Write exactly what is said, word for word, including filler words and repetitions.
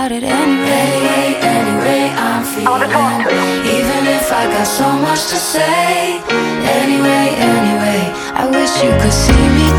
it anyway, anyway, anyway, I'm feeling. Even if I got so much to say, anyway, anyway, I wish you could see me.